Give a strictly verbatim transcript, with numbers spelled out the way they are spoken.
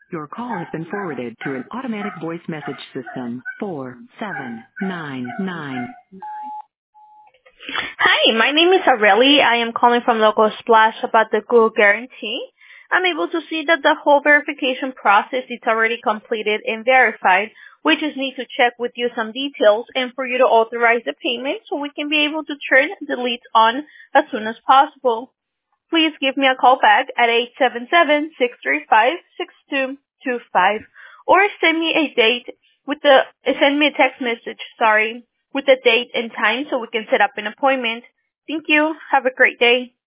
Your call has been forwarded to an automatic voice message system. four seven nine nine. Hi, my name is Aurelie. I am calling from Local Splash about the Google Guarantee. I'm able to see that the whole verification process is already completed and verified. We just need to check with you some details and for you to authorize the payment so we can be able to turn the leads on as soon as possible. Please give me a call back at eight seven seven, six three five, six two two five or send me a date with the send me a text message, sorry, with the date and time so we can set up an appointment. Thank you. Have a great day.